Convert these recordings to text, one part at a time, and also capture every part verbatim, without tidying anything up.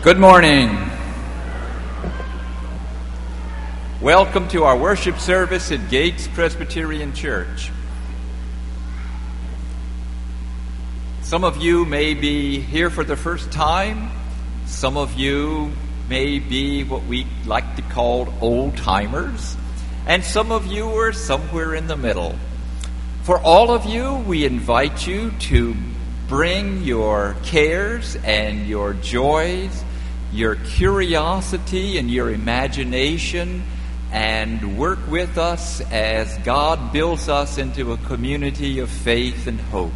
Good morning. Welcome to our worship service at Gates Presbyterian Church. Some of you may be here for the first time. Some of you may be what we like to call old-timers. And some of you are somewhere in the middle. For all of you, we invite you to bring your cares and your joys, your curiosity and your imagination, and work with us as God builds us into a community of faith and hope.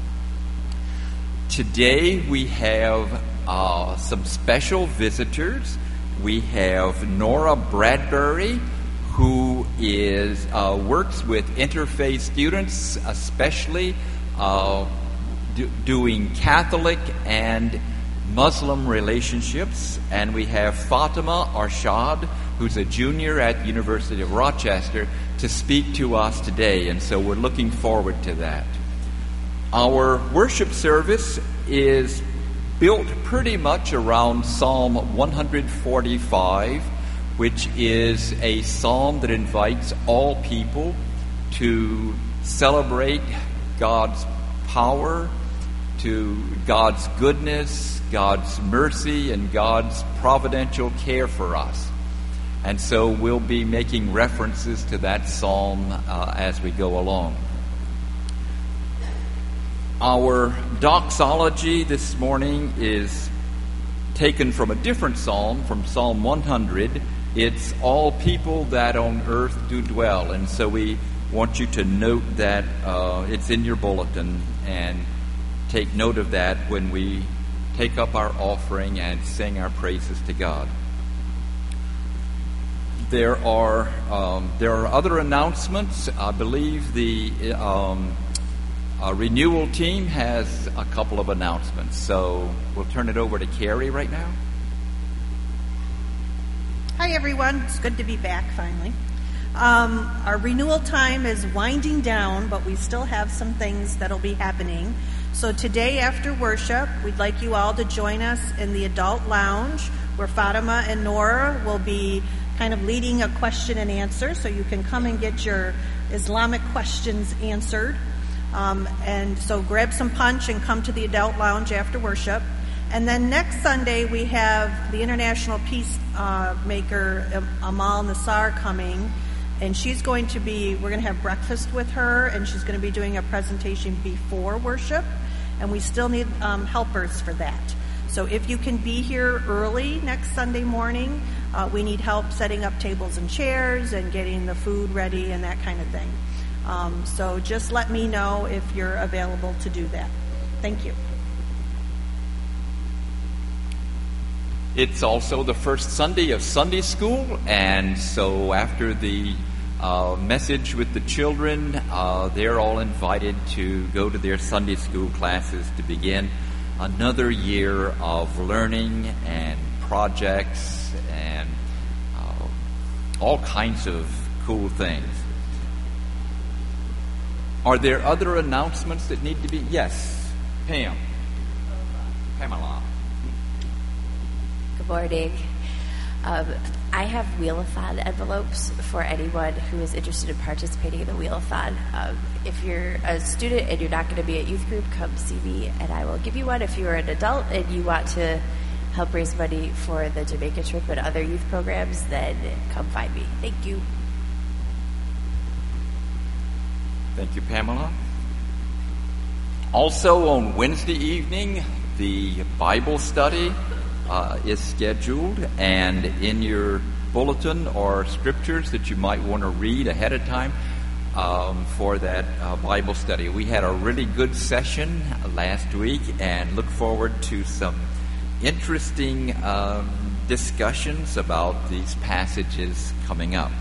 Today we have uh, some special visitors. We have Nora Bradbury, who is uh, works with interfaith students, especially uh, do, doing Catholic and Muslim relationships. And we have Fatima Arshad, who's a junior at the University of Rochester, to speak to us today. And so we're looking forward to that. Our worship service is built pretty much around Psalm one forty-five, which is a psalm that invites all people to celebrate God's power, to God's goodness, God's mercy, and God's providential care for us. And so we'll be making references to that psalm uh, as we go along. Our doxology this morning is taken from a different psalm, from Psalm one hundred. It's all people that on earth do dwell. And so we want you to note that uh, it's in your bulletin, and take note of that when we take up our offering and sing our praises to God. There are um, there are other announcements. I believe the um, uh, renewal team has a couple of announcements. So we'll turn it over to Carrie right now. Hi, everyone. It's good to be back finally. Um, our renewal time is winding down, but we still have some things that'll be happening. So today after worship, we'd like you all to join us in the adult lounge, where Fatima and Nora will be kind of leading a question and answer, so you can come and get your Islamic questions answered. Um, and so grab some punch and come to the adult lounge after worship. And then next Sunday, we have the International Peace uh, Maker, Amal Nassar, coming. And she's going to be, we're going to have breakfast with her, and she's going to be doing a presentation before worship. And we still need um, helpers for that. So if you can be here early next Sunday morning, uh, we need help setting up tables and chairs and getting the food ready and that kind of thing. Um, so just let me know if you're available to do that. Thank you. It's also the first Sunday of Sunday school, and so after the uh, message with the children, uh, they're all invited to go to their Sunday school classes to begin another year of learning and projects and uh, all kinds of cool things. Are there other announcements that need to be? Yes, Pam. Pamela. Good morning. Um, I have Wheel-a-thon envelopes for anyone who is interested in participating in the Wheel-a-thon. Um, if you're a student and you're not going to be at youth group, come see me and I will give you one. If you're an adult and you want to help raise money for the Jamaica trip and other youth programs, then come find me. Thank you. Thank you, Pamela. Also on Wednesday evening, the Bible study uh, is scheduled, and in your bulletin are scriptures that you might want to read ahead of time um, for that uh, Bible study. We had a really good session last week and look forward to some interesting um, discussions about these passages coming up.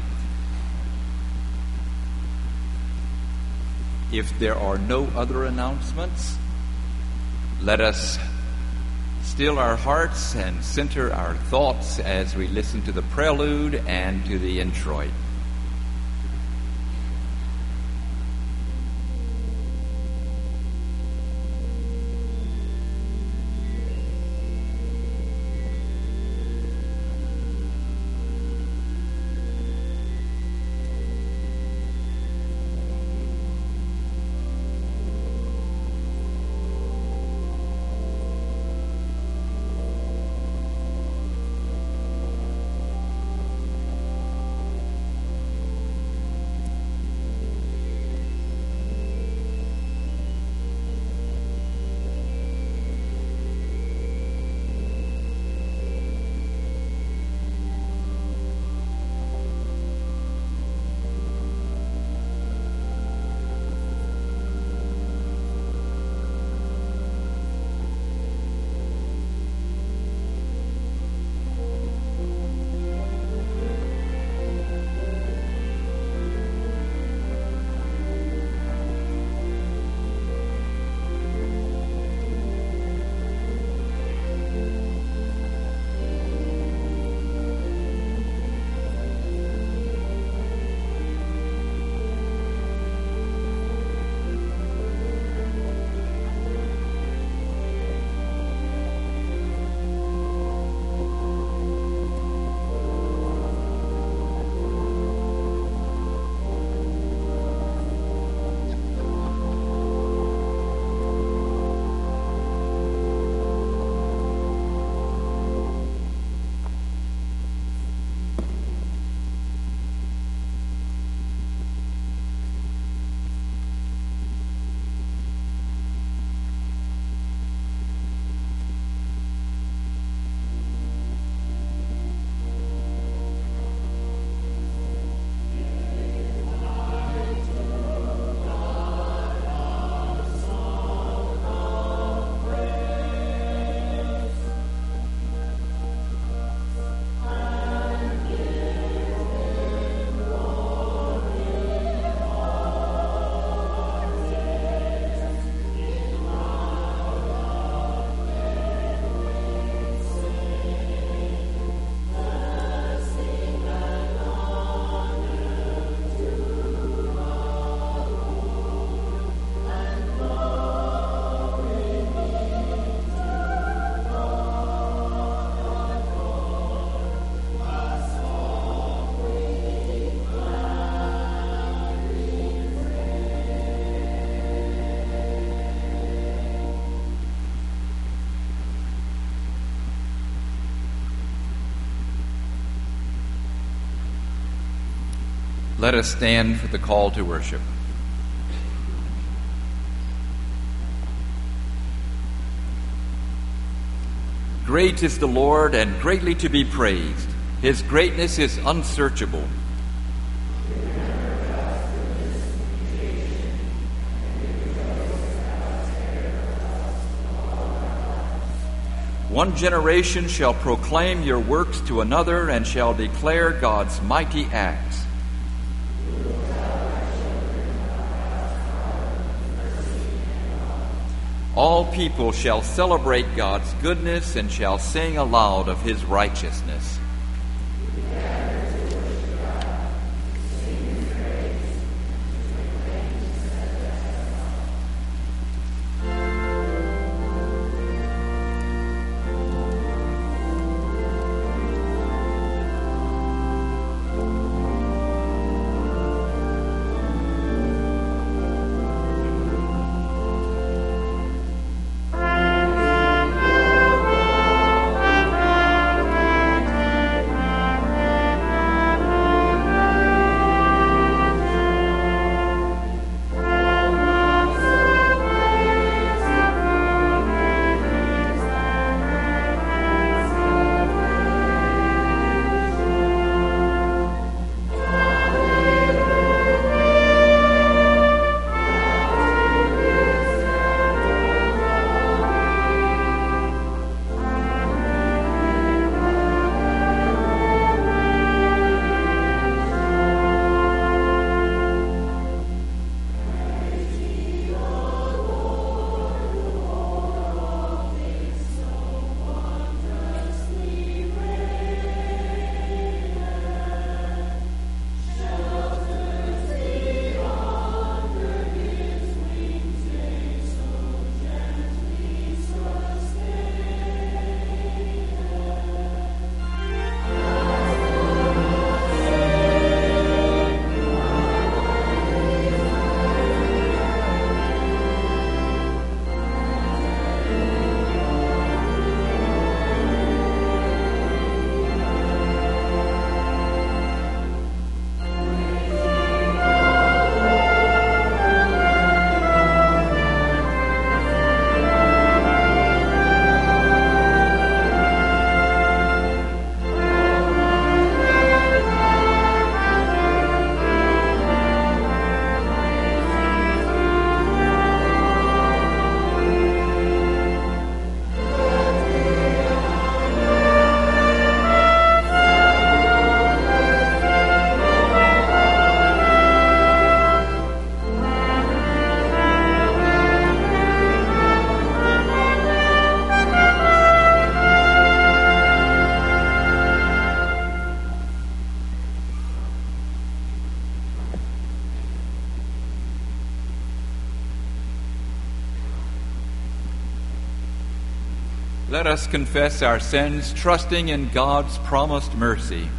If there are no other announcements, let us still our hearts and center our thoughts as we listen to the prelude and to the introit. Let us stand for the call to worship. Great is the Lord, and greatly to be praised. His greatness is unsearchable. One generation shall proclaim your works to another and shall declare God's mighty acts. All people shall celebrate God's goodness and shall sing aloud of his righteousness. Let us confess our sins, trusting in God's promised mercy.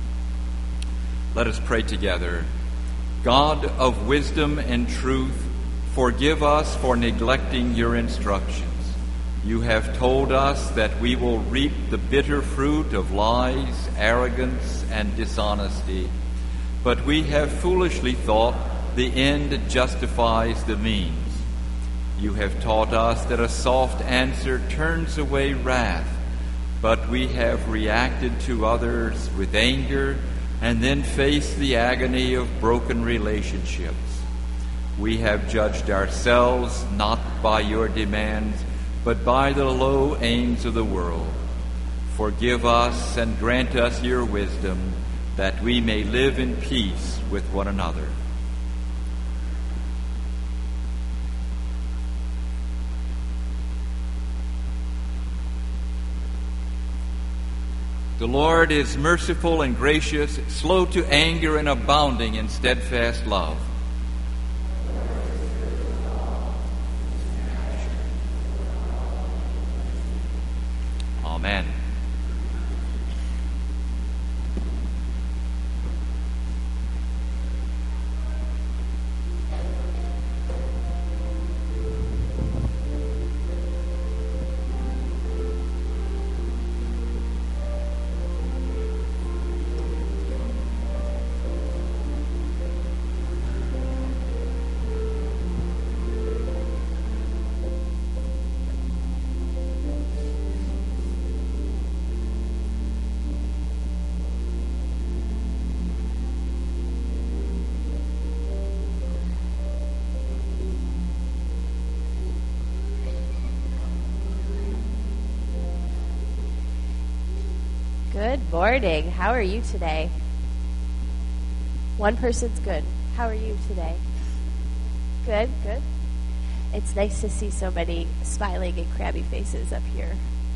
Let us pray together. God of wisdom and truth, forgive us for neglecting your instructions. You have told us that we will reap the bitter fruit of lies, arrogance, and dishonesty. But we have foolishly thought the end justifies the means. You have taught us that a soft answer turns away wrath, but we have reacted to others with anger and then faced the agony of broken relationships. We have judged ourselves not by your demands, but by the low aims of the world. Forgive us and grant us your wisdom, that we may live in peace with one another. The Lord is merciful and gracious, slow to anger and abounding in steadfast love. Amen. Good morning. How are you today? One person's good. How are you today? Good, good. It's nice to see so many smiling and crabby faces up here.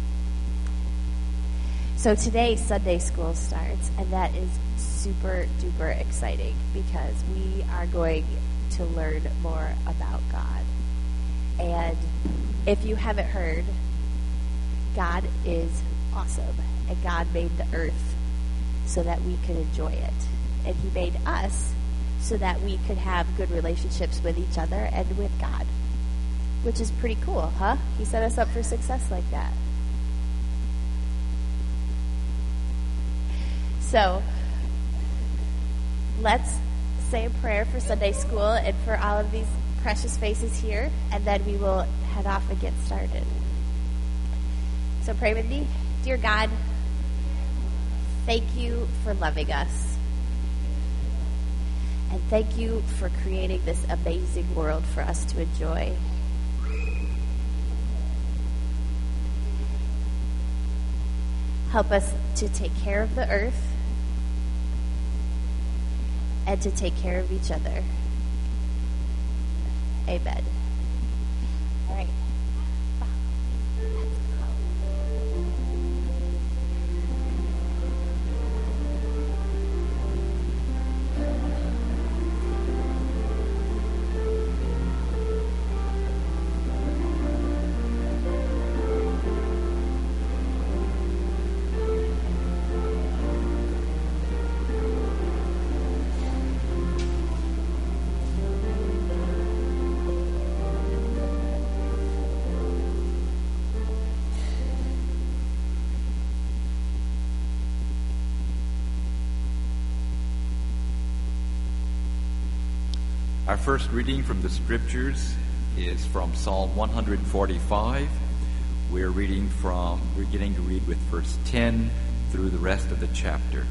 So today, Sunday school starts, and that is super duper exciting because we are going to learn more about God. And if you haven't heard, God is awesome, and God made the earth so that we could enjoy it. And he made us so that we could have good relationships with each other and with God, which is pretty cool, huh? He set us up for success like that. So let's say a prayer for Sunday school and for all of these precious faces here, and then we will head off and get started. So pray with me. Dear God, thank you for loving us. And thank you for creating this amazing world for us to enjoy. Help us to take care of the earth and to take care of each other. Amen. All right. Our first reading from the Scriptures is from Psalm one forty-five. We're reading from, we're getting to read with verse ten through the rest of the chapter.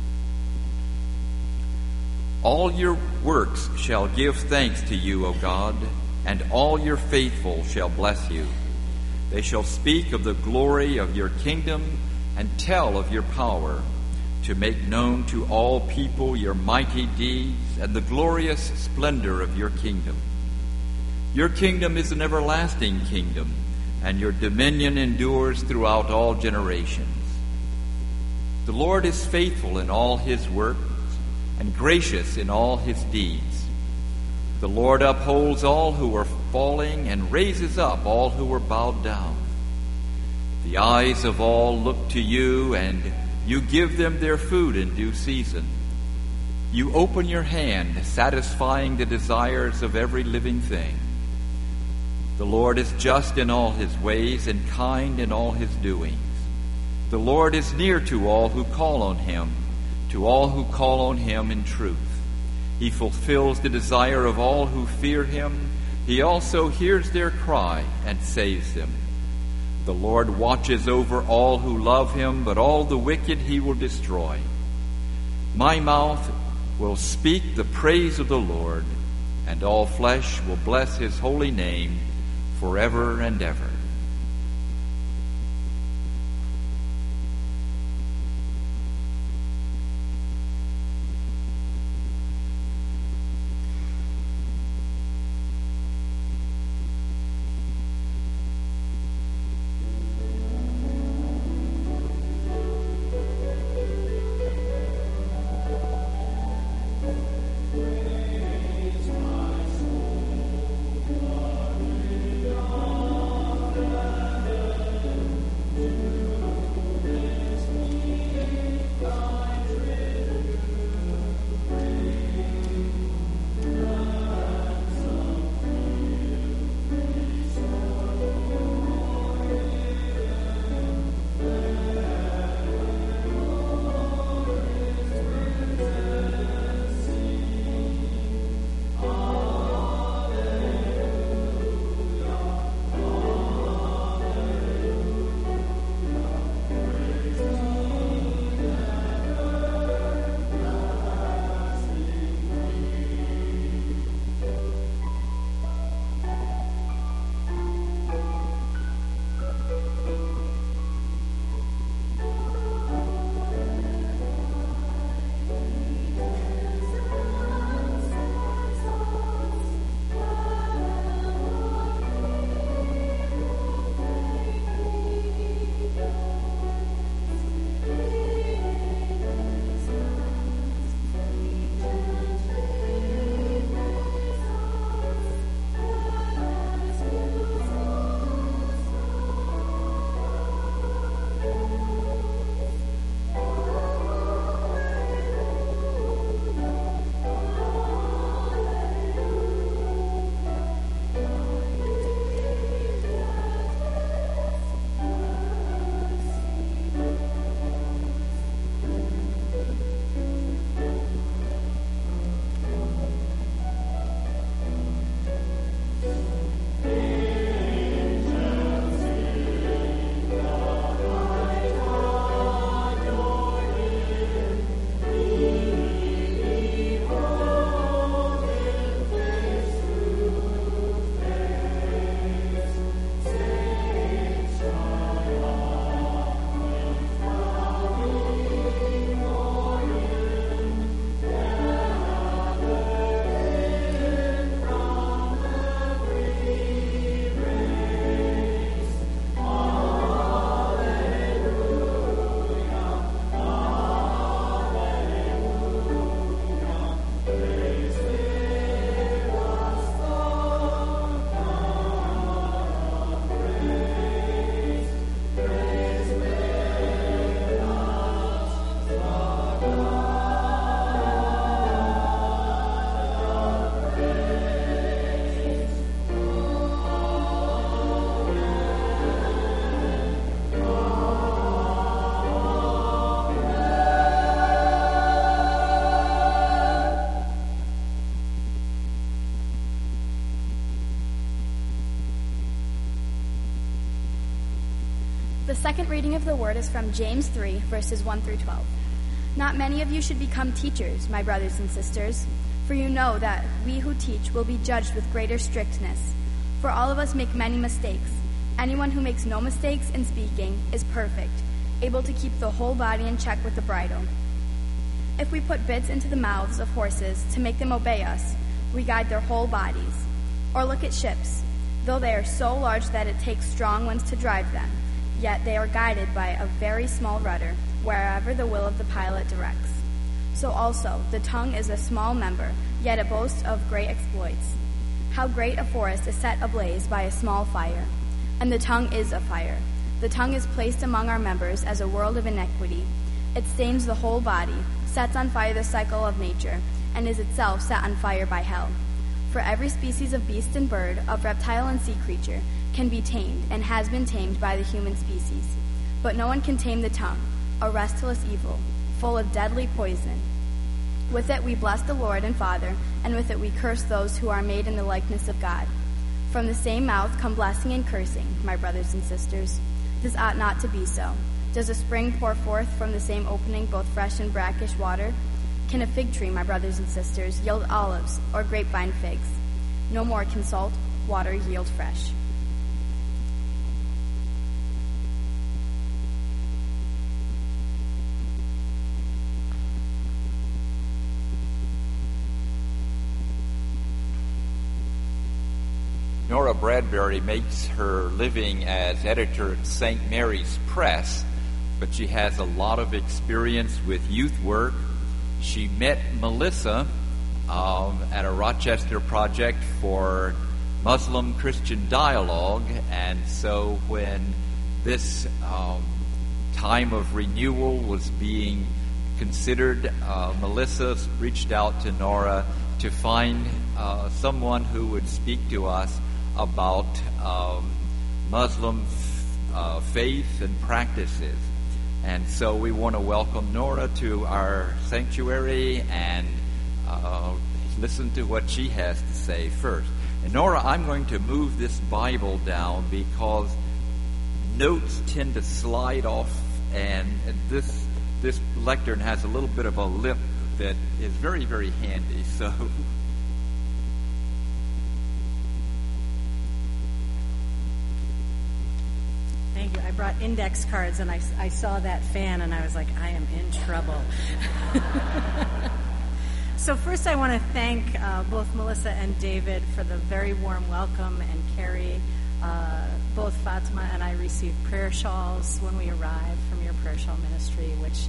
All your works shall give thanks to you, O God, and all your faithful shall bless you. They shall speak of the glory of your kingdom and tell of your power, to make known to all people your mighty deeds and the glorious splendor of your kingdom. Your kingdom is an everlasting kingdom, and your dominion endures throughout all generations. The Lord is faithful in all his works and gracious in all his deeds. The Lord upholds all who are falling and raises up all who are bowed down. The eyes of all look to you, and you give them their food in due season. You open your hand, satisfying the desires of every living thing. The Lord is just in all his ways and kind in all his doings. The Lord is near to all who call on him, to all who call on him in truth. He fulfills the desire of all who fear him. He also hears their cry and saves them. The Lord watches over all who love him, but all the wicked he will destroy. My mouth will speak the praise of the Lord, and all flesh will bless his holy name forever and ever. The second reading of the Word is from James three, verses one through twelve. Not many of you should become teachers, my brothers and sisters, for you know that we who teach will be judged with greater strictness. For all of us make many mistakes. Anyone who makes no mistakes in speaking is perfect, able to keep the whole body in check with the bridle. If we put bits into the mouths of horses to make them obey us, we guide their whole bodies. Or look at ships. Though they are so large that it takes strong winds to drive them, yet they are guided by a very small rudder, wherever the will of the pilot directs. So also, the tongue is a small member, yet it boasts of great exploits. How great a forest is set ablaze by a small fire. And the tongue is a fire. The tongue is placed among our members as a world of iniquity. It stains the whole body, sets on fire the cycle of nature, and is itself set on fire by hell. For every species of beast and bird, of reptile and sea creature, can be tamed, and has been tamed by the human species. But no one can tame the tongue, a restless evil, full of deadly poison. With it we bless the Lord and Father, and with it we curse those who are made in the likeness of God. From the same mouth come blessing and cursing, my brothers and sisters. This ought not to be so. Does a spring pour forth from the same opening both fresh and brackish water? Can a fig tree, my brothers and sisters, yield olives, or grapevine figs? No more can salt water yield fresh. Nora Bradbury makes her living as editor at Saint Mary's Press, but she has a lot of experience with youth work. She met Melissa um, at a Rochester project for Muslim-Christian dialogue, and so when this um, time of renewal was being considered, uh, Melissa reached out to Nora to find uh, someone who would speak to us about um, Muslim uh, faith and practices. And so we want to welcome Nora to our sanctuary and uh, listen to what she has to say first. And Nora, I'm going to move this Bible down because notes tend to slide off, and this this lectern has a little bit of a lip that is very, very handy. So. Thank you. I brought index cards, and I, I saw that fan, and I was like, I am in trouble. So first I want to thank uh, both Melissa and David for the very warm welcome, and Carrie. Uh, both Fatima and I received prayer shawls when we arrived from your prayer shawl ministry, which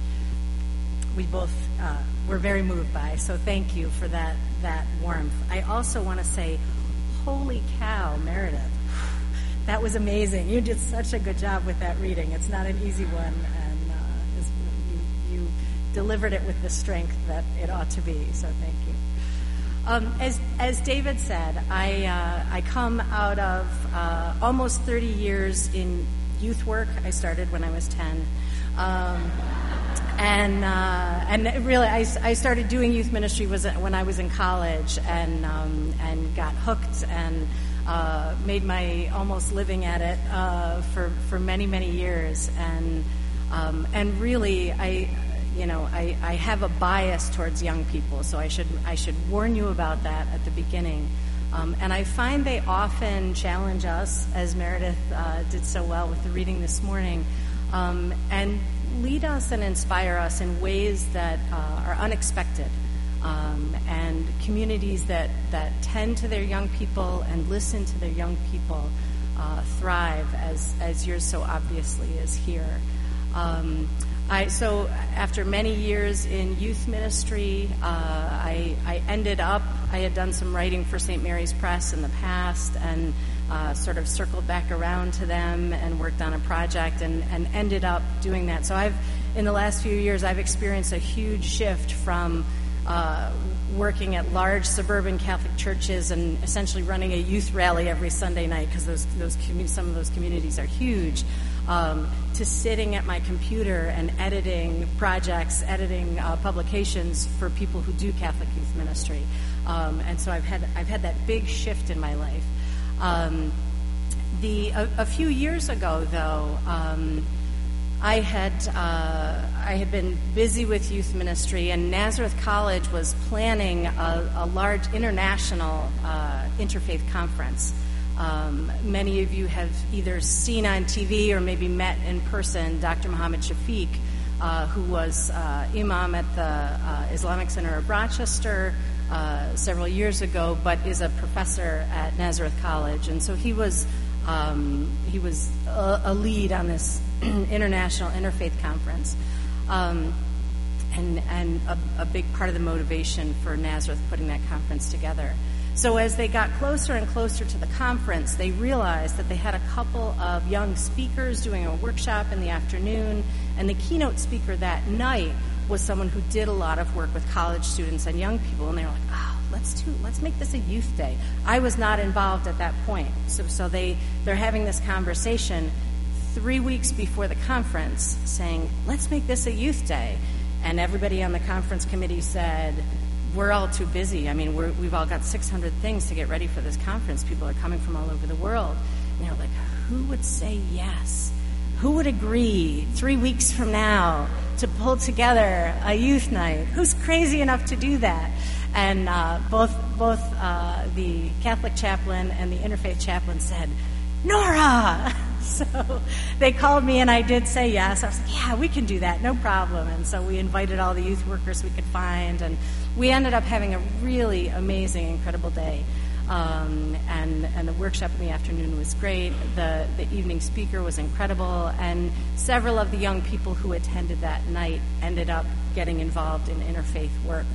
we both uh, were very moved by. So thank you for that, that warmth. I also want to say, holy cow, Meredith. That was amazing. You did such a good job with that reading. It's not an easy one, and uh, is, you, you delivered it with the strength that it ought to be. So thank you. Um, as as David said, I uh, I come out of uh, almost thirty years in youth work. I started when I was ten, um, and uh, and really I, I started doing youth ministry was when I was in college, and um, and got hooked and. Uh, made my almost living at it uh, for for many many years, and um, and really I you know I, I have a bias towards young people, so I should I should warn you about that at the beginning. Um, and I find they often challenge us, as Meredith uh, did so well with the reading this morning, um, and lead us and inspire us in ways that uh, are unexpected. Um, and communities that, that tend to their young people and listen to their young people uh, thrive, as, as yours so obviously is here. Um, I, so after many years in youth ministry, uh, I, I ended up, I had done some writing for Saint Mary's Press in the past, and uh, sort of circled back around to them and worked on a project, and, and ended up doing that. So I've, in the last few years, I've experienced a huge shift from Uh, working at large suburban Catholic churches and essentially running a youth rally every Sunday night, because those those commu- some of those communities are huge, um, to sitting at my computer and editing projects, editing uh, publications for people who do Catholic youth ministry, um, and so I've had I've had that big shift in my life. Um, The a, a few years ago, though, um, I had uh, I had been busy with youth ministry, and Nazareth College was planning a, a large international uh, interfaith conference. Um, many of you have either seen on T V or maybe met in person Doctor Muhammad Shafiq, uh, who was uh, imam at the uh, Islamic Center of Rochester uh, several years ago, but is a professor at Nazareth College, and so he was um, he was a, a lead on this international interfaith conference, um, and and a, a big part of the motivation for Nazareth putting that conference together. So as they got closer and closer to the conference, they realized that they had a couple of young speakers doing a workshop in the afternoon, and the keynote speaker that night was someone who did a lot of work with college students and young people, and they were like, oh, let's do, let's make this a youth day. I was not involved at that point, so so they, they're having this conversation three weeks before the conference saying, let's make this a youth day, and everybody on the conference committee said, we're all too busy. I mean, we're, we've all got six hundred things to get ready for this conference. People are coming from all over the world. And they're like, who would say yes? Who would agree three weeks from now to pull together a youth night? Who's crazy enough to do that? And uh, both both uh, the Catholic chaplain and the interfaith chaplain said, Nora! So they called me, and I did say yes. I was like, yeah, we can do that, no problem. And so we invited all the youth workers we could find, and we ended up having a really amazing, incredible day. Um, and, and the workshop in the afternoon was great. The, the evening speaker was incredible, and several of the young people who attended that night ended up getting involved in interfaith work.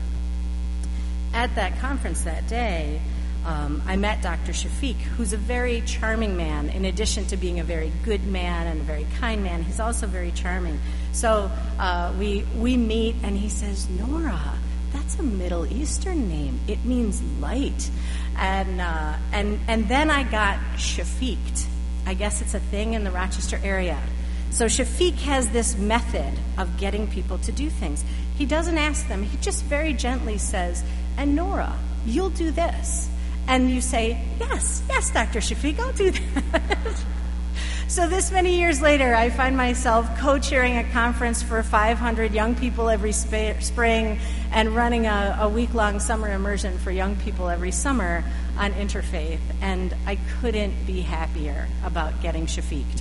At that conference that day, Um, I met Doctor Shafiq, who's a very charming man. In addition to being a very good man and a very kind man, he's also very charming. So uh, we we meet, and he says, Nora, that's a Middle Eastern name. It means light. And uh, and and then I got Shafiqed. I guess it's a thing in the Rochester area. So Shafiq has this method of getting people to do things. He doesn't ask them. He just very gently says, and Nora, you'll do this. And you say, yes, yes, Doctor Shafiq, I'll do that. So this many years later, I find myself co-chairing a conference for five hundred young people every sp- spring and running a, a week-long summer immersion for young people every summer on interfaith. And I couldn't be happier about getting Shafiqed.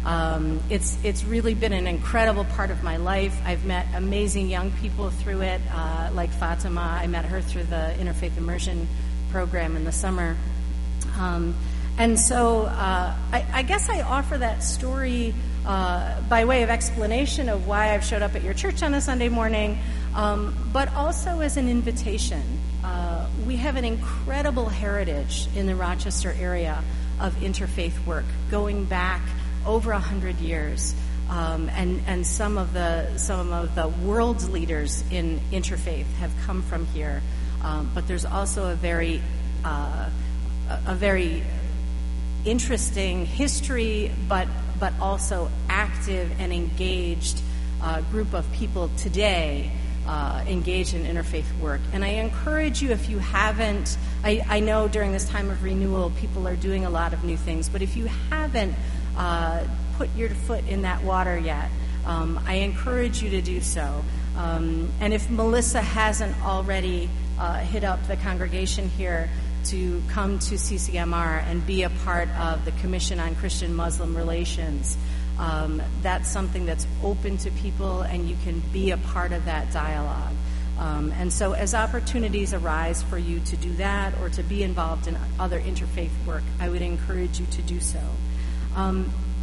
Um, it's it's really been an incredible part of my life. I've met amazing young people through it, uh, like Fatima. I met her through the Interfaith Immersion program in the summer. Um, and so uh, I, I guess I offer that story uh, by way of explanation of why I've showed up at your church on a Sunday morning, um, but also as an invitation. Uh, we have an incredible heritage in the Rochester area of interfaith work going back over a hundred years. Um, and, and some of the some of the world's leaders in interfaith have come from here. Um, but there's also a very, uh, a, a very interesting history, but but also active and engaged uh, group of people today uh, engaged in interfaith work. And I encourage you, if you haven't, I, I know during this time of renewal, people are doing a lot of new things, but if you haven't uh, put your foot in that water yet, um, I encourage you to do so. Um, and if Melissa hasn't already Uh, hit up the congregation here to come to C C M R and be a part of the Commission on Christian-Muslim Relations. Um, that's something that's open to people, and you can be a part of that dialogue. Um, and so as opportunities arise for you to do that or to be involved in other interfaith work, I would encourage you to do so. Um,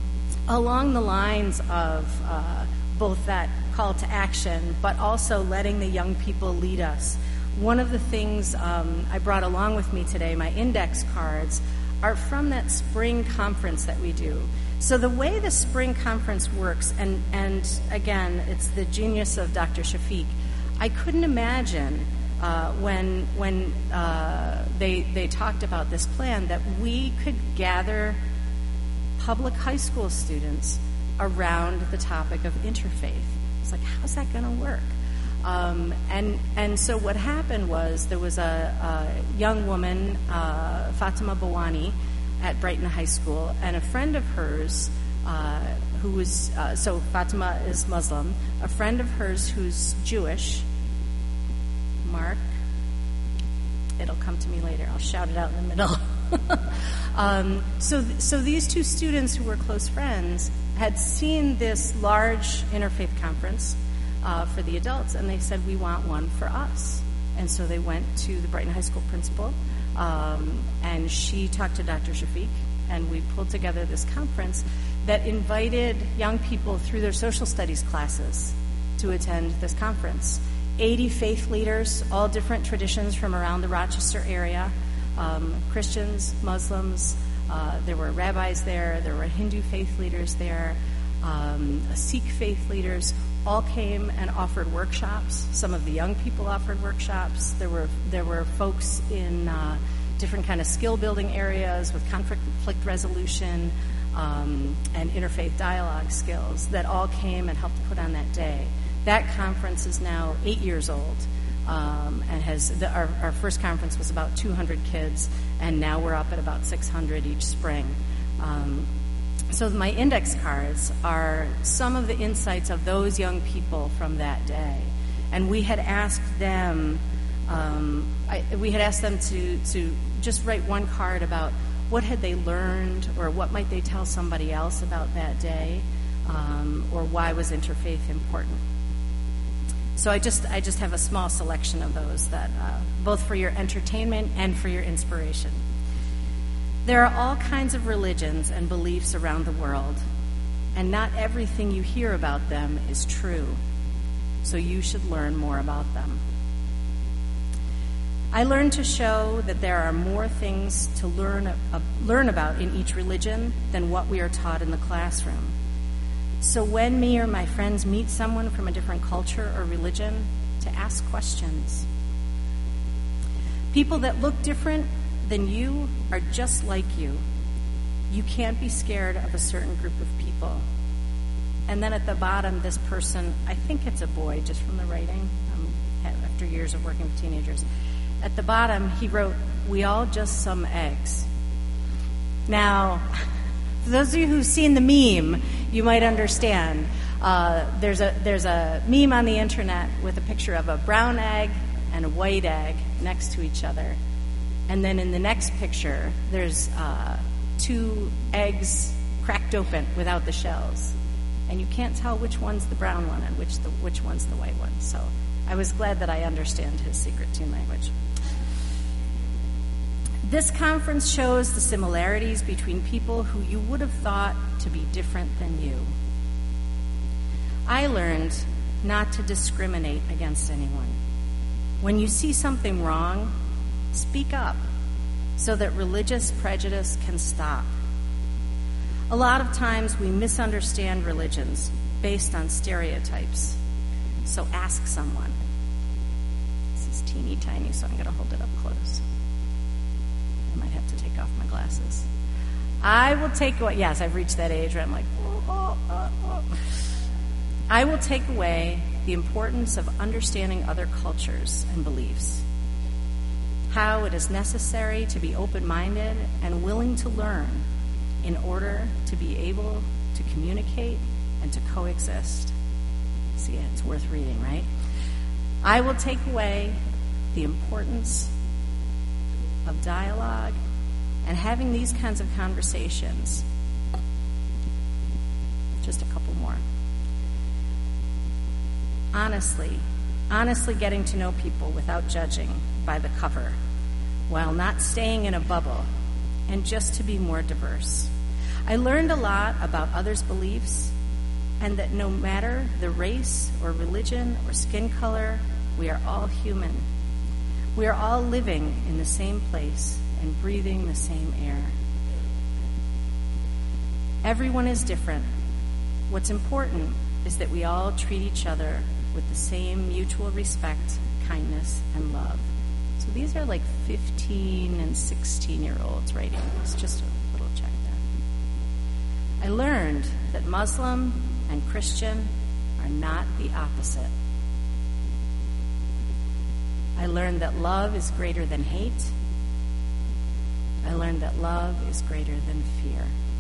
along the lines of uh, both that call to action, but also letting the young people lead us, one of the things um, I brought along with me today, my index cards, are from that spring conference that we do. So the way the spring conference works, and, and again, it's the genius of Doctor Shafiq, I couldn't imagine uh, when when uh, they, they talked about this plan that we could gather public high school students around the topic of interfaith. It's like, how's that going to work? Um, and and so what happened was there was a, a young woman, uh, Fatima Bawani, at Brighton High School, and a friend of hers uh, who was, uh, so Fatima is Muslim, a friend of hers who's Jewish, Mark, it'll come to me later, I'll shout it out in the middle. um, so, th- so these two students who were close friends had seen this large interfaith conference uh, for the adults, and they said, we want one for us. And so they went to the Brighton High School principal, um, and she talked to Doctor Shafiq, and we pulled together this conference that invited young people through their social studies classes to attend this conference. eighty faith leaders, all different traditions from around the Rochester area, um, Christians, Muslims, uh, there were rabbis there, there were Hindu faith leaders there, um, Sikh faith leaders, all came and offered workshops. Some of the young people offered workshops. There were there were folks in uh, different kind of skill building areas with conflict resolution um, and interfaith dialogue skills that all came and helped put on that day. That conference is now eight years old, um, and has the, our, our first conference was about two hundred kids, and now we're up at about six hundred each spring. Um, so my index cards are some of the insights of those young people from that day, and we had asked them, um, I, we had asked them to to just write one card about what had they learned, or what might they tell somebody else about that day, um, or why was interfaith important. So I just I just have a small selection of those that uh, both for your entertainment and for your inspiration. There are all kinds of religions and beliefs around the world, and not everything you hear about them is true. So you should learn more about them. I learned to show that there are more things to learn uh, learn about in each religion than what we are taught in the classroom. So when me or my friends meet someone from a different culture or religion, to ask questions. People that look different than you are just like you. You can't be scared of a certain group of people. And then at the bottom, this person, I think it's a boy just from the writing, um, after years of working with teenagers. At the bottom, he wrote, "We all just some eggs." Now, for those of you who've seen the meme, you might understand. Uh, there's a there's a meme on the internet with a picture of a brown egg and a white egg next to each other. And then in the next picture, there's uh, two eggs cracked open without the shells. And you can't tell which one's the brown one and which the which one's the white one. So I was glad that I understand his secret tune language. This conference shows the similarities between people who you would have thought to be different than you. I learned not to discriminate against anyone. When you see something wrong, speak up so that religious prejudice can stop. A lot of times we misunderstand religions based on stereotypes. So ask someone. This is teeny tiny, so I'm going to hold it up close. I might have to take off my glasses. I will take away, yes, I've reached that age where I'm like, oh, oh, oh, oh. I will take away the importance of understanding other cultures and beliefs, how it is necessary to be open-minded and willing to learn in order to be able to communicate and to coexist. See, it's worth reading, right? I will take away the importance of dialogue and having these kinds of conversations. Just a couple more. Honestly, honestly getting to know people without judging by the cover, while not staying in a bubble, and just to be more diverse. I learned a lot about others' beliefs, and that no matter the race or religion or skin color, we are all human. We are all living in the same place and breathing the same air. Everyone is different. What's important is that we all treat each other with the same mutual respect, kindness, and love. So these are like fifteen and sixteen-year-olds writing this, just a little check there. I learned that Muslim and Christian are not the opposite. I learned that love is greater than hate. I learned that love is greater than fear.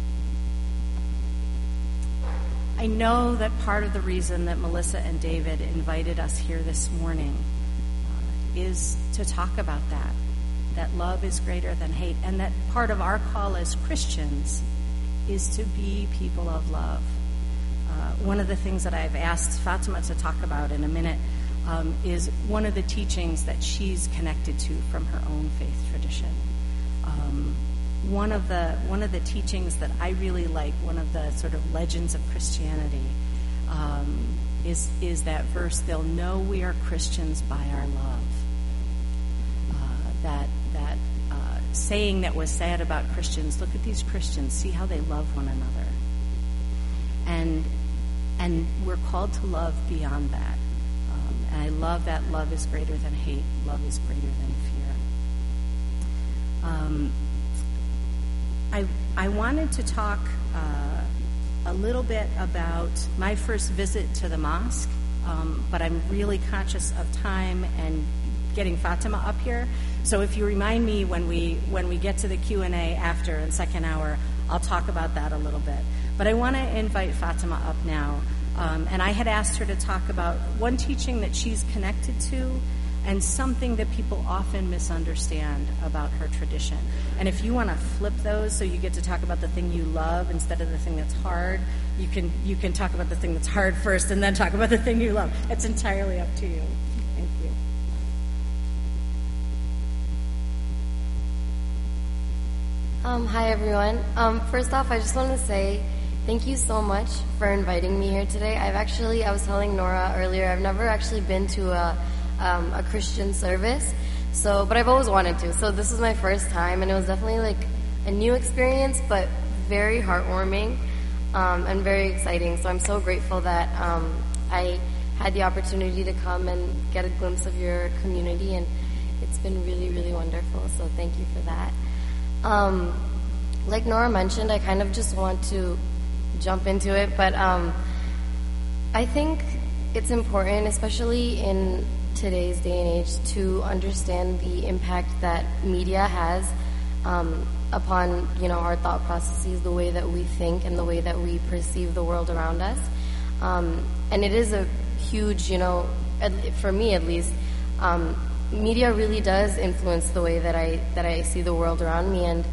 I know that part of the reason that Melissa and David invited us here this morning uh, is to talk about that, that love is greater than hate, and that part of our call as Christians is to be people of love. Uh, one of the things that I've asked Fatima to talk about in a minute um, is one of the teachings that she's connected to from her own faith tradition. Um, one of the one of the teachings that I really like, one of the sort of legends of Christianity, um, is is that verse, "They'll know we are Christians by our love." Uh, that that uh, saying that was said about Christians, look at these Christians, see how they love one another. And and we're called to love beyond that. Um, and I love that love is greater than hate, love is greater than fear. Um, I I wanted to talk uh, a little bit about my first visit to the mosque, um, but I'm really conscious of time and getting Fatima up here. So if you remind me when we when we get to the Q and A after in second hour, I'll talk about that a little bit. But I want to invite Fatima up now. Um, and I had asked her to talk about one teaching that she's connected to and something that people often misunderstand about her tradition. And if you want to flip those so you get to talk about the thing you love instead of the thing that's hard, you can you can talk about the thing that's hard first and then talk about the thing you love. It's entirely up to you. Thank you. Um, hi, everyone. Um, first off, I just want to say thank you so much for inviting me here today. I've actually, I was telling Nora earlier, I've never actually been to a, um, a Christian service, so, but I've always wanted to. So this was my first time, and it was definitely like a new experience, but very heartwarming um, and very exciting. So I'm so grateful that um, I had the opportunity to come and get a glimpse of your community, and it's been really, really wonderful. So thank you for that. Um, like Nora mentioned, I kind of just want to jump into it, but um, I think it's important, especially in today's day and age, to understand the impact that media has um, upon, you know, our thought processes, the way that we think and the way that we perceive the world around us. Um, and it is a huge, you know, at, for me at least, um, media really does influence the way that I that I see the world around me. And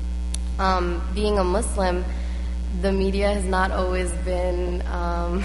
um, being a Muslim, the media has not always been, um,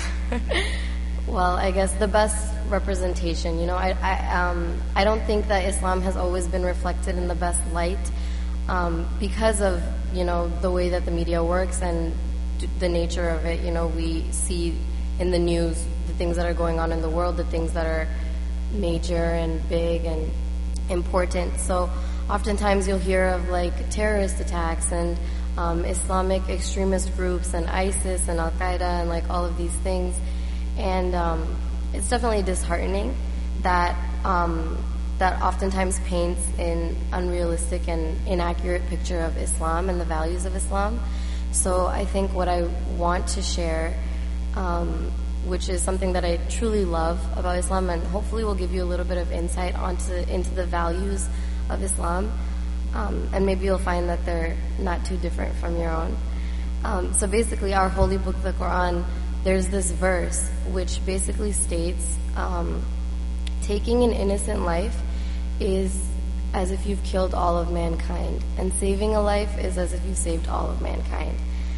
well, I guess the best representation. You know, I I, um, I don't think that Islam has always been reflected in the best light um, because of, you know, the way that the media works and the nature of it. You know, we see in the news the things that are going on in the world, the things that are major and big and important. So oftentimes you'll hear of like terrorist attacks and um, Islamic extremist groups and ISIS and Al-Qaeda and like all of these things. And um, it's definitely disheartening that um, that oftentimes paints an unrealistic and inaccurate picture of Islam and the values of Islam. So I think what I want to share, um, which is something that I truly love about Islam, and hopefully will give you a little bit of insight onto into the values of Islam, um, and maybe you'll find that they're not too different from your own. Um, so basically, our holy book, the Quran, there's this verse which basically states, um, taking an innocent life is as if you've killed all of mankind, and saving a life is as if you saved all of mankind.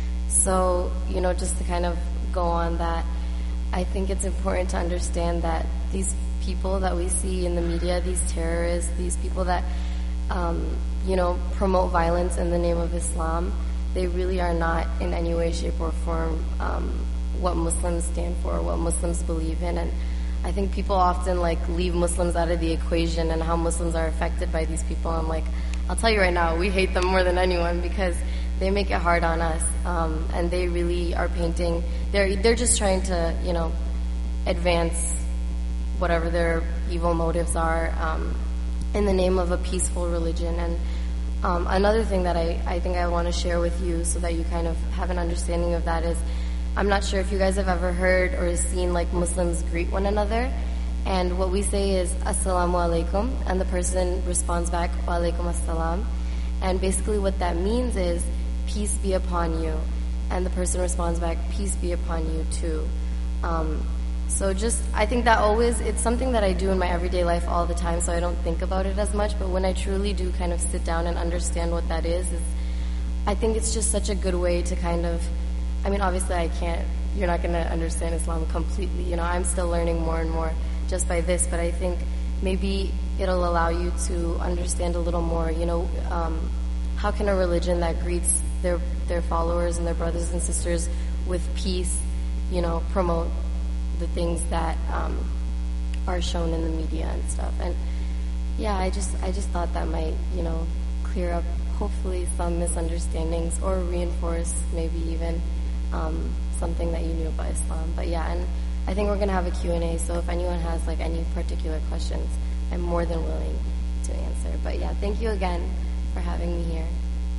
So, you know, just to kind of go on that, I think it's important to understand that these people that we see in the media, these terrorists, these people that, um, you know, promote violence in the name of Islam, they really are not in any way, shape, or form um, what Muslims stand for, what Muslims believe in. And I think people often, like, leave Muslims out of the equation and how Muslims are affected by these people. I'm like, I'll tell you right now, we hate them more than anyone because they make it hard on us, um, and they really are painting. They're they're just trying to, you know, advance whatever their evil motives are um, in the name of a peaceful religion. And um, another thing that I, I think I want to share with you so that you kind of have an understanding of that is, I'm not sure if you guys have ever heard or seen like Muslims greet one another, and what we say is Assalamu alaikum, and the person responds back Wa alaikum assalam. And basically what that means is, peace be upon you. And the person responds back, peace be upon you too. Um, so just, I think that always, it's something that I do in my everyday life all the time, so I don't think about it as much. But when I truly do kind of sit down and understand what that is, is I think it's just such a good way to kind of, I mean, obviously I can't, you're not going to understand Islam completely. You know, I'm still learning more and more just by this, but I think maybe it'll allow you to understand a little more, you know, um, how can a religion that greets their their followers and their brothers and sisters with peace, you know, promote the things that um, are shown in the media and stuff. And yeah, I just I just thought that might, you know, clear up hopefully some misunderstandings or reinforce maybe even um, something that you knew about Islam. But yeah, and I think we're going to have a Q and A, so if anyone has like any particular questions, I'm more than willing to answer. But yeah, thank you again for having me here.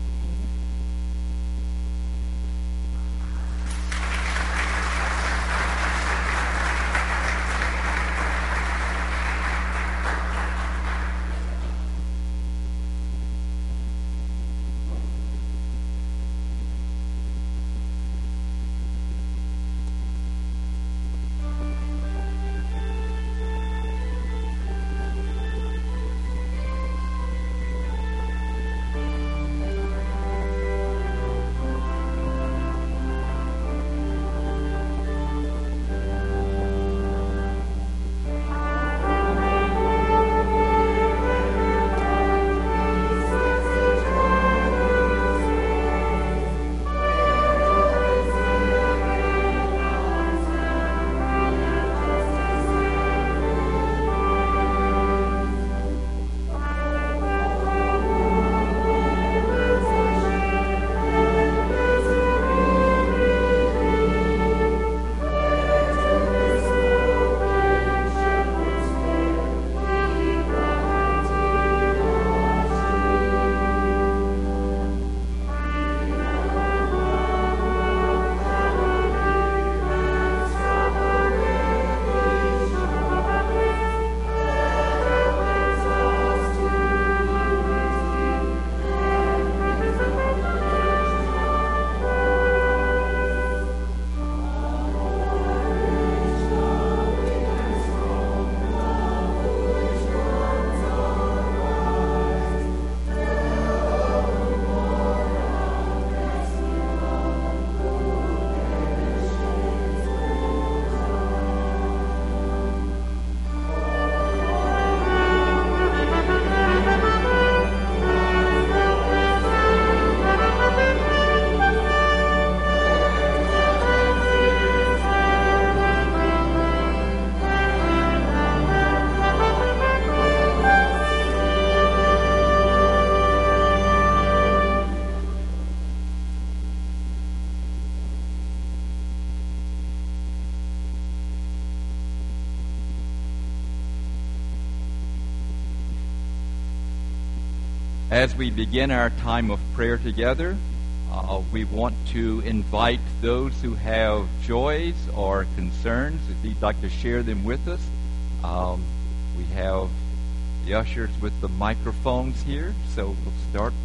As we begin our time of prayer together, uh, we want to invite those who have joys or concerns, if you'd like to share them with us. Um, we have the ushers with the microphones here, so we'll start.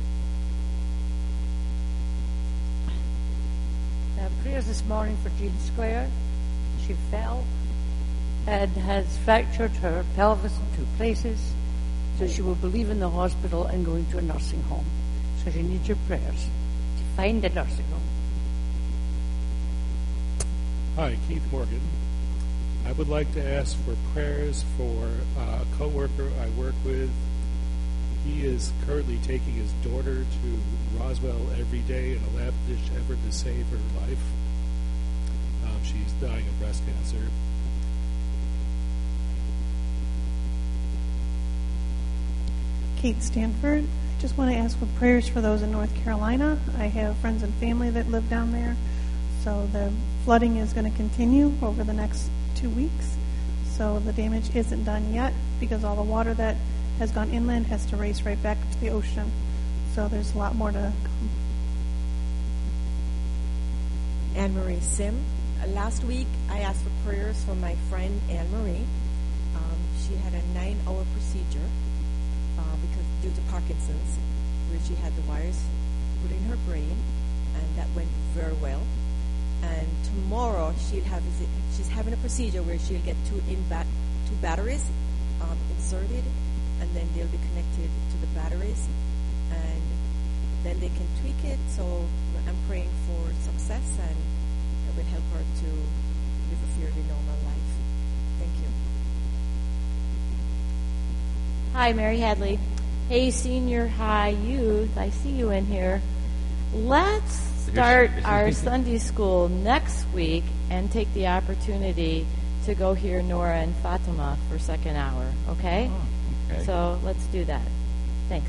Uh, prayers this morning for Jean Square. She fell and has fractured her pelvis in two places. So she will be leaving the hospital and going to a nursing home. So she needs your prayers to find a nursing home. Hi, Keith Morgan. I would like to ask for prayers for a co-worker I work with. He is currently taking his daughter to Roswell every day in a lavish effort to save her life. Um, she's dying of breast cancer. Kate Stanford. I just want to ask for prayers for those in North Carolina. I have friends and family that live down there. So the flooding is going to continue over the next two weeks. So the damage isn't done yet because all the water that has gone inland has to race right back to the ocean. So there's a lot more to come. Anne-Marie Sim. Uh, last week I asked for prayers for my friend Anne-Marie. Um, she had a nine-hour procedure uh, because due to Parkinson's, where she had the wires put in her brain, and that went very well. And tomorrow she'll have she's having a procedure where she'll get two in bat, two batteries um, inserted, and then they'll be connected to the batteries, and then they can tweak it. So I'm praying for success, and it will help her to live a fairly normal life. Thank you. Hi, Mary Hadley. Hey, senior high youth, I see you in here. Let's start our Sunday school next week and take the opportunity to go hear Nora and Fatima for second hour, okay? Oh, okay. So let's do that. Thanks.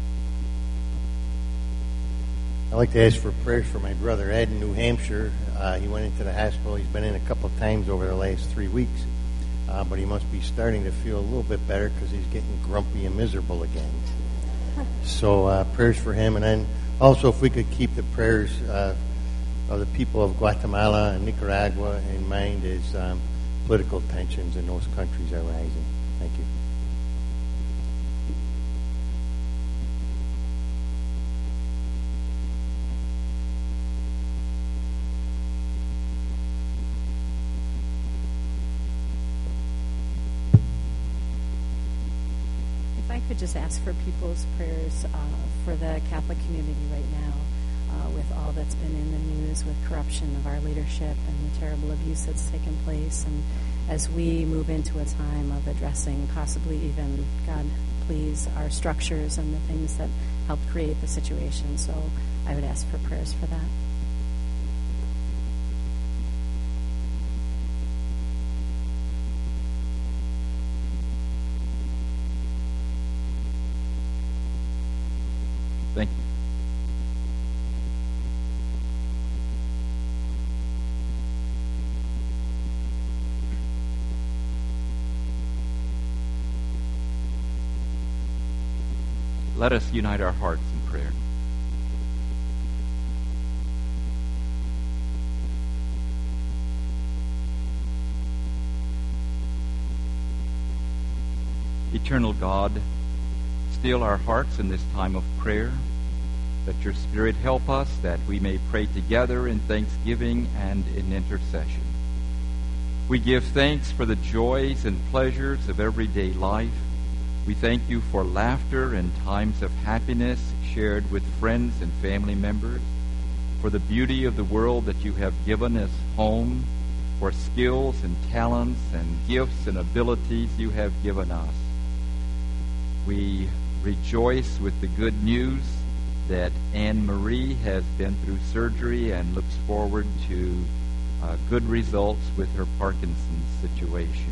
I'd like to ask for prayers for my brother Ed in New Hampshire. Uh, he went into the hospital. He's been in a couple of times over the last three weeks, uh, but he must be starting to feel a little bit better because he's getting grumpy and miserable again. So uh, prayers for him. And then also if we could keep the prayers uh, of the people of Guatemala and Nicaragua in mind as um, political tensions in those countries are rising. Thank you. I could just ask for people's prayers uh, for the Catholic community right now, uh, with all that's been in the news, with corruption of our leadership and the terrible abuse that's taken place, and as we move into a time of addressing possibly even, God please, our structures and the things that helped create the situation. So I would ask for prayers for that. Thank you. Let us unite our hearts in prayer. Eternal God, still our hearts in this time of prayer. Let your Spirit help us that we may pray together in thanksgiving and in intercession. We give thanks for the joys and pleasures of everyday life. We thank you for laughter and times of happiness shared with friends and family members, for the beauty of the world that you have given us home, for skills and talents and gifts and abilities you have given us. We rejoice with the good news that Anne Marie has been through surgery and looks forward to uh, good results with her Parkinson's situation.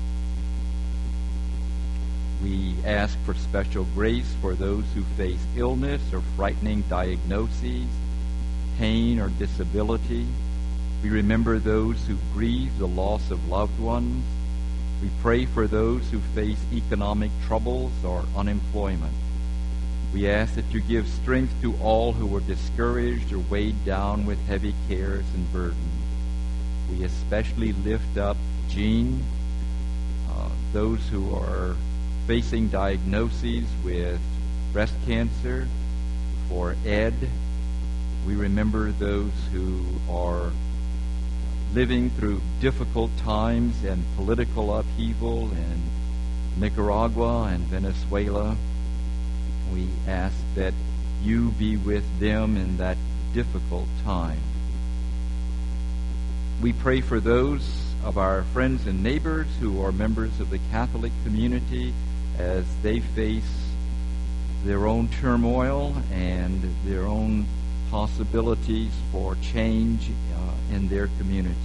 We ask for special grace for those who face illness or frightening diagnoses, pain or disability. We remember those who grieve the loss of loved ones. We pray for those who face economic troubles or unemployment. We ask that you give strength to all who are discouraged or weighed down with heavy cares and burdens. We especially lift up Jean, uh, those who are facing diagnoses with breast cancer, for Ed. We remember those who are living through difficult times and political upheaval in Nicaragua and Venezuela. We ask that you be with them in that difficult time. We pray for those of our friends and neighbors who are members of the Catholic community as they face their own turmoil and their own possibilities for change uh, in their communities.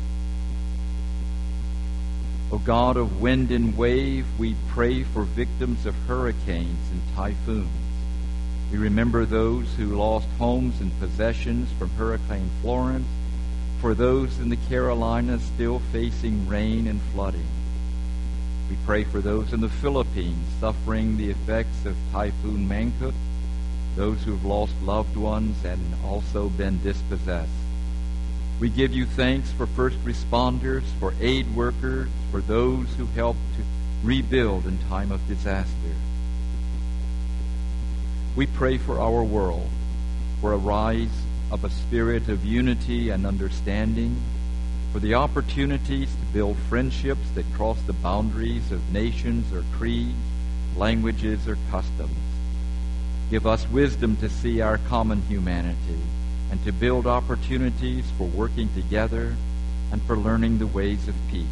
O God of wind and wave, we pray for victims of hurricanes and typhoons. We remember those who lost homes and possessions from Hurricane Florence, for those in the Carolinas still facing rain and flooding. We pray for those in the Philippines suffering the effects of Typhoon Mangkhut, those who have lost loved ones and also been dispossessed. We give you thanks for first responders, for aid workers, for those who help to rebuild in time of disaster. We pray for our world, for a rise of a spirit of unity and understanding, for the opportunities to build friendships that cross the boundaries of nations or creeds, languages or customs. Give us wisdom to see our common humanity and to build opportunities for working together and for learning the ways of peace.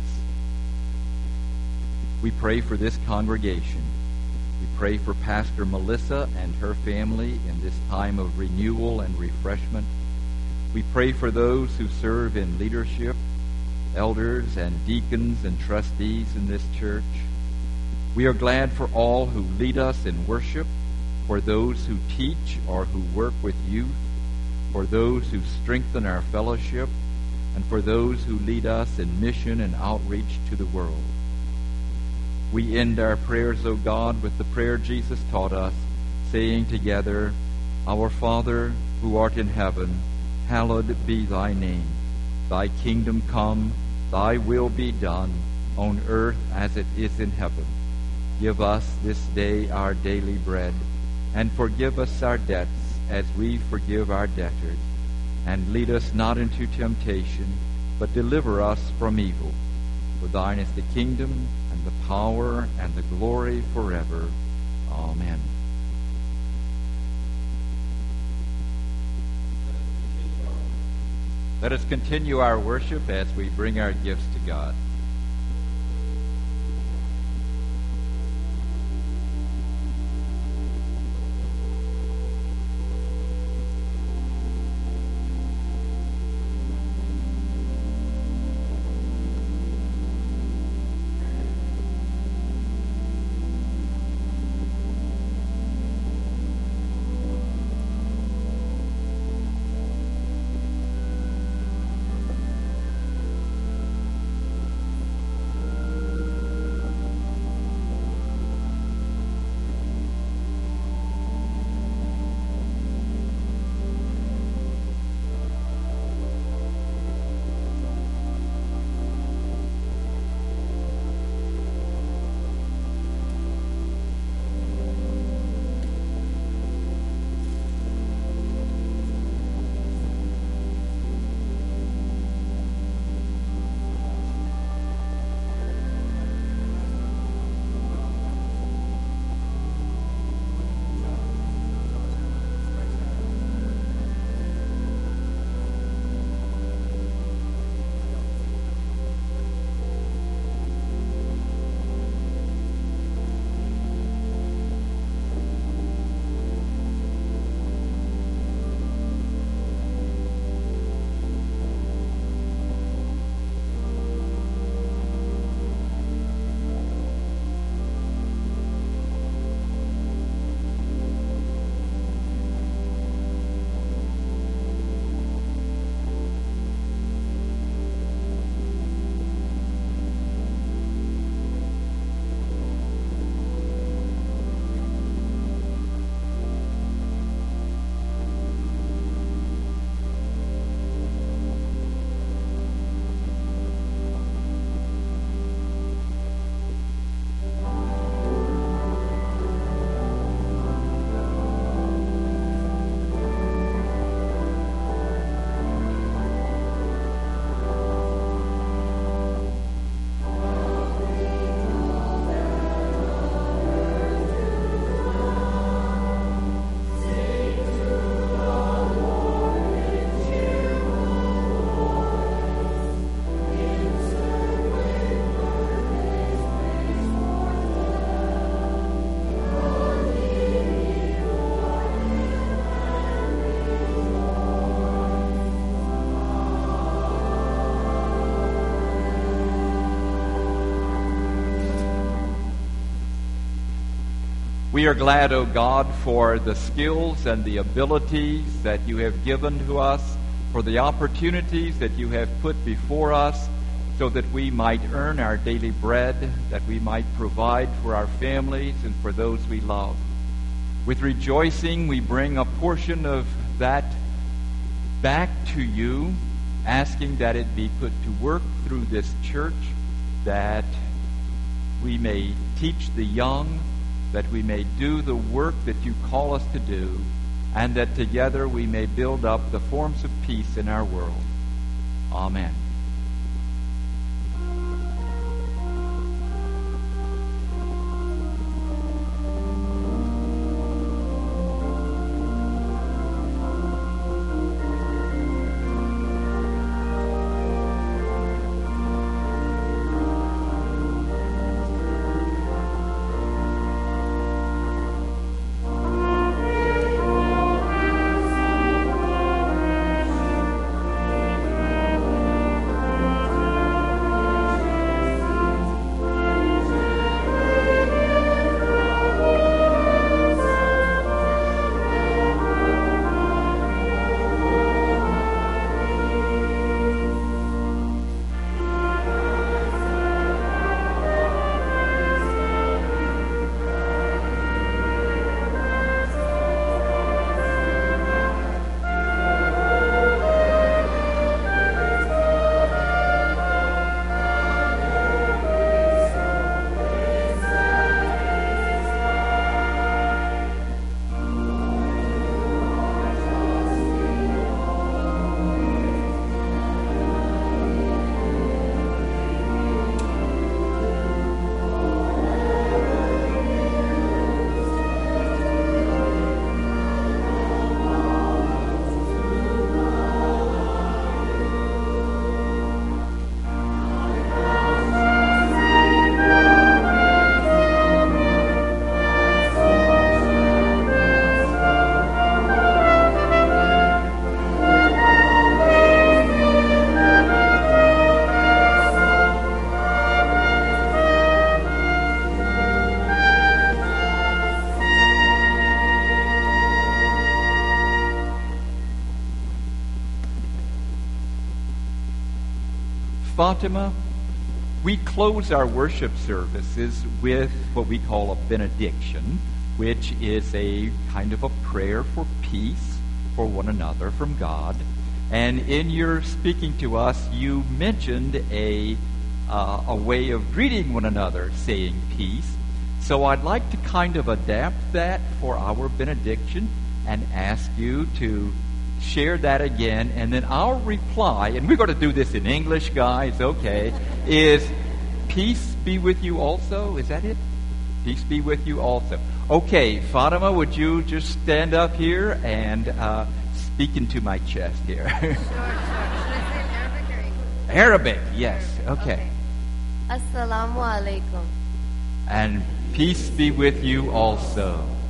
We pray for this congregation. We pray for Pastor Melissa and her family in this time of renewal and refreshment. We pray for those who serve in leadership, elders and deacons and trustees in this church. We are glad for all who lead us in worship, for those who teach or who work with youth, for those who strengthen our fellowship, and for those who lead us in mission and outreach to the world. We end our prayers, O God, with the prayer Jesus taught us, saying together, Our Father, who art in heaven, hallowed be thy name. Thy kingdom come, thy will be done, on earth as it is in heaven. Give us this day our daily bread, and forgive us our debts as we forgive our debtors. And lead us not into temptation, but deliver us from evil. For thine is the kingdom, and the power, and the glory forever. Amen. Let us continue our worship as we bring our gifts to God. We are glad, O God, for the skills and the abilities that you have given to us, for the opportunities that you have put before us, so that we might earn our daily bread, that we might provide for our families and for those we love. With rejoicing, we bring a portion of that back to you, asking that it be put to work through this church, that we may teach the young, that we may do the work that you call us to do, and that together we may build up the forms of peace in our world. Amen. Fatima, we close our worship services with what we call a benediction, which is a kind of a prayer for peace for one another from God. And in your speaking to us, you mentioned a uh, a way of greeting one another, saying peace. So I'd like to kind of adapt that for our benediction and ask you to share that again, and then our reply, and we're going to do this in English, guys, okay, is peace be with you also? Is that it? Peace be with you also. Okay, Fatima, would you just stand up here and uh, speak into my chest here? Sure, sure. Should I say Arabic or English? Arabic, yes, okay. okay. Assalamu alaikum. And peace be with you also.